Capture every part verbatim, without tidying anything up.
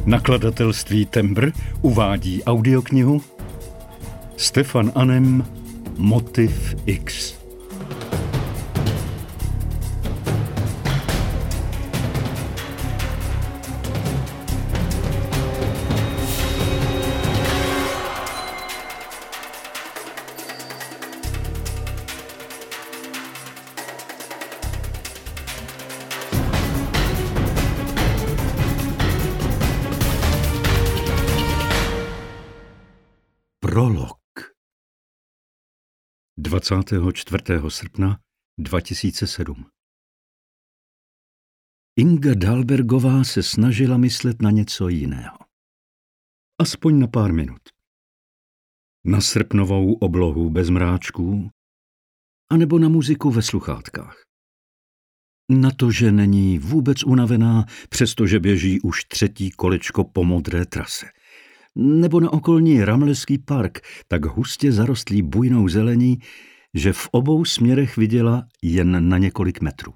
Nakladatelství Tembr uvádí audioknihu Stefan Anem Motiv X. Prolog. dvacátého čtvrtého srpna dva tisíce sedm. Inga Dahlbergová se snažila myslet na něco jiného. Aspoň na pár minut. Na srpnovou oblohu bez mráčků, anebo na muziku ve sluchátkách. Na to, že není vůbec unavená, přestože běží už třetí kolečko po modré trase. Nebo na okolní Ramleský park, tak hustě zarostlý bujnou zelení, že v obou směrech viděla jen na několik metrů.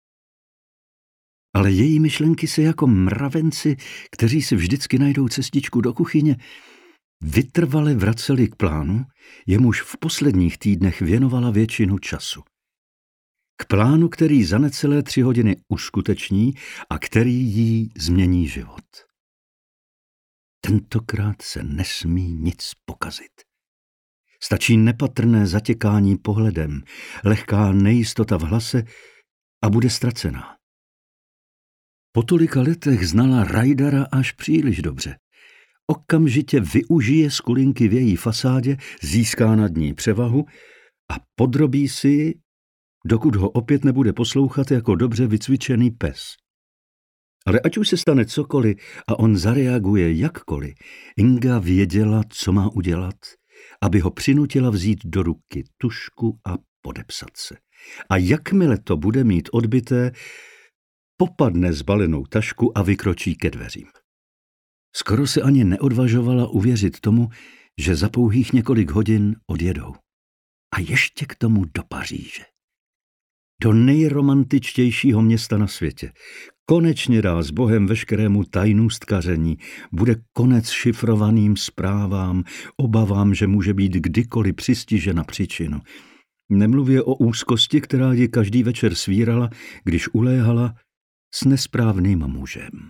Ale její myšlenky se jako mravenci, kteří si vždycky najdou cestičku do kuchyně, vytrvale vraceli k plánu, jemuž v posledních týdnech věnovala většinu času. K plánu, který za necelé tři hodiny uskuteční a který jí změní život. Tentokrát se nesmí nic pokazit. Stačí nepatrné zatěkání pohledem, lehká nejistota v hlase a bude ztracená. Po tolika letech znala Rajdara až příliš dobře. Okamžitě využije skulinky v její fasádě, získá nad ní převahu a podrobí si ji, dokud ho opět nebude poslouchat jako dobře vycvičený pes. Ale ať už se stane cokoliv a on zareaguje jakkoliv, Inga věděla, co má udělat, aby ho přinutila vzít do ruky tužku a podepsat se. A jakmile to bude mít odbyté, popadne zbalenou tašku a vykročí ke dveřím. Skoro se ani neodvažovala uvěřit tomu, že za pouhých několik hodin odjedou. A ještě k tomu do Paříže. Do nejromantičtějšího města na světě. Konečně dá s Bohem veškerému tajnůstkaření, bude konec šifrovaným zprávám, obavám, že může být kdykoliv přistižena příčinu. Nemluvě o úzkosti, která ji každý večer svírala, když uléhala s nesprávným mužem.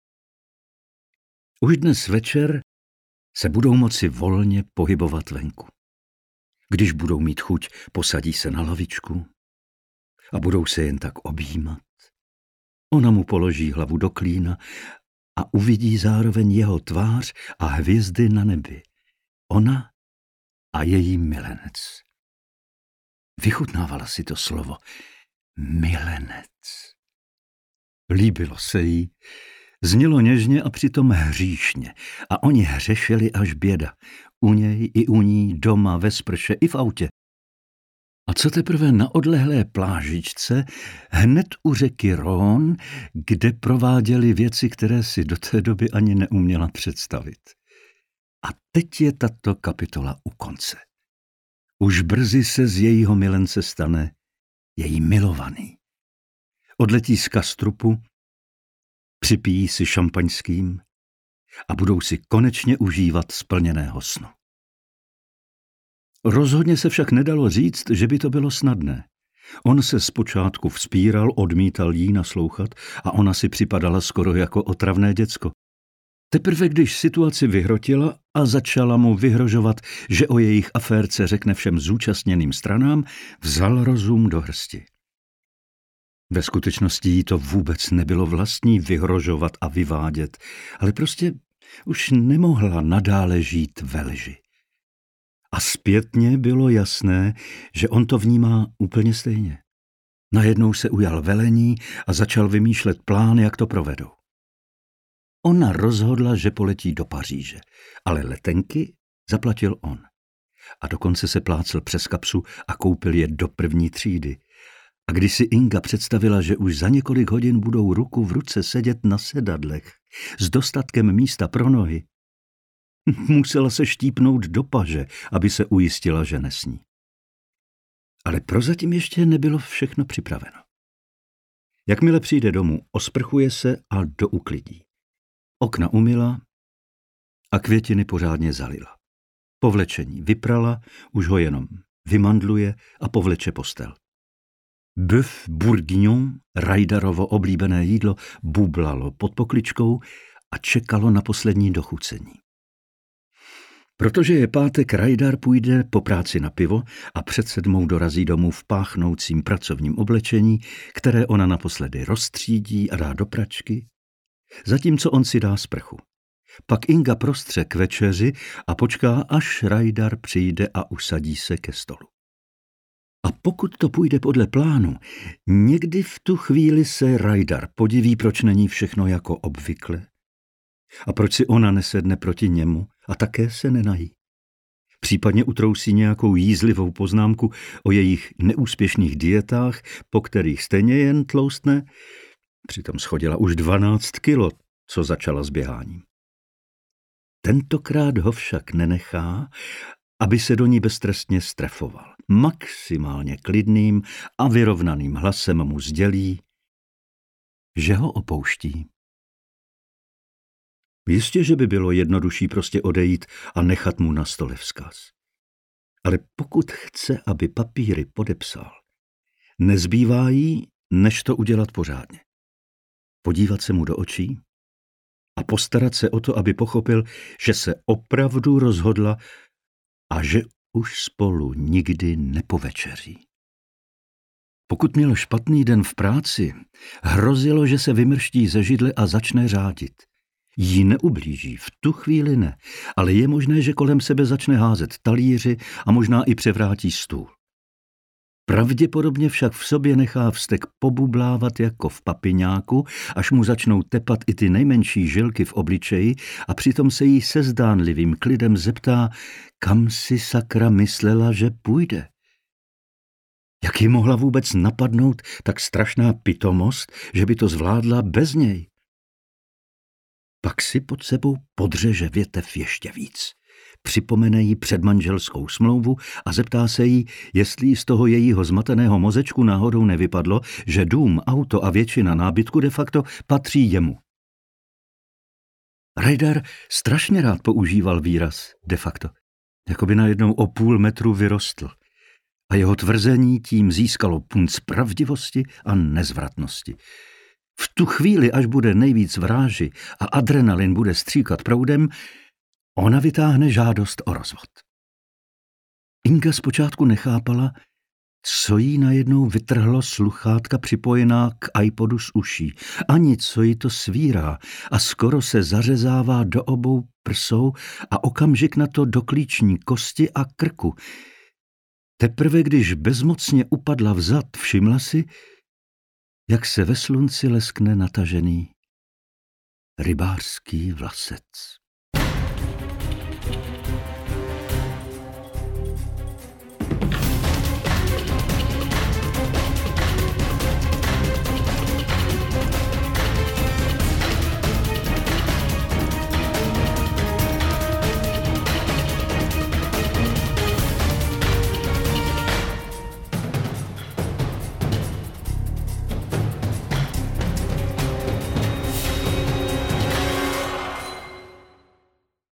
Už dnes večer se budou moci volně pohybovat venku. Když budou mít chuť, posadí se na lavičku a budou se jen tak objímat. Ona mu položí hlavu do klína a uvidí zároveň jeho tvář a hvězdy na nebi. Ona a její milenec. Vychutnávala si to slovo milenec. Líbilo se jí, znělo něžně a přitom hříšně. A oni hřešili až běda. U něj i u ní, doma, ve sprše i v autě. A co teprve na odlehlé plážičce, hned u řeky Rhône, kde prováděli věci, které si do té doby ani neuměla představit. A teď je tato kapitola u konce. Už brzy se z jejího milence stane její milovaný. Odletí z Kastrupu, připijí si šampaňským a budou si konečně užívat splněného snu. Rozhodně se však nedalo říct, že by to bylo snadné. On se zpočátku vzpíral, odmítal jí naslouchat a ona si připadala skoro jako otravné děcko. Teprve když situaci vyhrotila a začala mu vyhrožovat, že o jejich aférce řekne všem zúčastněným stranám, vzal rozum do hrsti. Ve skutečnosti jí to vůbec nebylo vlastní vyhrožovat a vyvádět, ale prostě už nemohla nadále žít ve lži. A zpětně bylo jasné, že on to vnímá úplně stejně. Najednou se ujal velení a začal vymýšlet plán, jak to provedou. Ona rozhodla, že poletí do Paříže, ale letenky zaplatil on. A dokonce se plácel přes kapsu a koupil je do první třídy. A když si Inga představila, že už za několik hodin budou ruku v ruce sedět na sedadlech s dostatkem místa pro nohy, musela se štípnout do paže, aby se ujistila, že nesní. Ale prozatím ještě nebylo všechno připraveno. Jakmile přijde domů, osprchuje se a douklidí. Okna umyla a květiny pořádně zalila. Povlečení vyprala, už ho jenom vymandluje a povleče postel. Bœuf bourguignon, Rajdarovo oblíbené jídlo, bublalo pod pokličkou a čekalo na poslední dochucení. Protože je pátek, Rajdar půjde po práci na pivo a před sedmou dorazí domů v páchnoucím pracovním oblečení, které ona naposledy rozstřídí a dá do pračky, zatímco on si dá sprchu. Pak Inga prostře k večeři a počká, až Rajdar přijde a usadí se ke stolu. A pokud to půjde podle plánu, někdy v tu chvíli se Rajdar podiví, proč není všechno jako obvykle a proč si ona nesedne proti němu a také se nenají. Případně utrousí nějakou jízlivou poznámku o jejich neúspěšných dietách, po kterých stejně jen tloustne, přitom schodila už dvanáct kilo, co začala s běháním. Tentokrát ho však nenechá, aby se do ní beztrestně strefoval. Maximálně klidným a vyrovnaným hlasem mu sdělí, že ho opouští. Jistě, že by bylo jednodušší prostě odejít a nechat mu na stole vzkaz. Ale pokud chce, aby papíry podepsal, nezbývá jí, než to udělat pořádně. Podívat se mu do očí a postarat se o to, aby pochopil, že se opravdu rozhodla a že už spolu nikdy nepovečeří. Pokud měl špatný den v práci, hrozilo, že se vymrští ze židle a začne řádit. Jí neublíží, v tu chvíli ne, ale je možné, že kolem sebe začne házet talíři a možná i převrátí stůl. Pravděpodobně však v sobě nechá vztek pobublávat jako v papiňáku, až mu začnou tepat i ty nejmenší žilky v obličeji a přitom se jí se zdánlivým klidem zeptá, kam si sakra myslela, že půjde. Jak jí mohla vůbec napadnout tak strašná pitomost, že by to zvládla bez něj? Pak si pod sebou podřeže větev ještě víc. Připomene jí předmanželskou smlouvu a zeptá se jí, jestli z toho jejího zmateného mozečku náhodou nevypadlo, že dům, auto a většina nábytku de facto patří jemu. Rajdar strašně rád používal výraz de facto, jako by najednou o půl metru vyrostl a jeho tvrzení tím získalo punc pravdivosti a nezvratnosti. V tu chvíli, až bude nejvíc v ráži a adrenalin bude stříkat proudem, ona vytáhne žádost o rozvod. Inga zpočátku nechápala, co jí najednou vytrhlo sluchátka připojená k iPodu z uší, ani co jí to svírá a skoro se zařezává do obou prsou a okamžik na to do klíční kosti a krku. Teprve když bezmocně upadla vzad, všimla si, jak se ve slunci leskne natažený rybářský vlasec.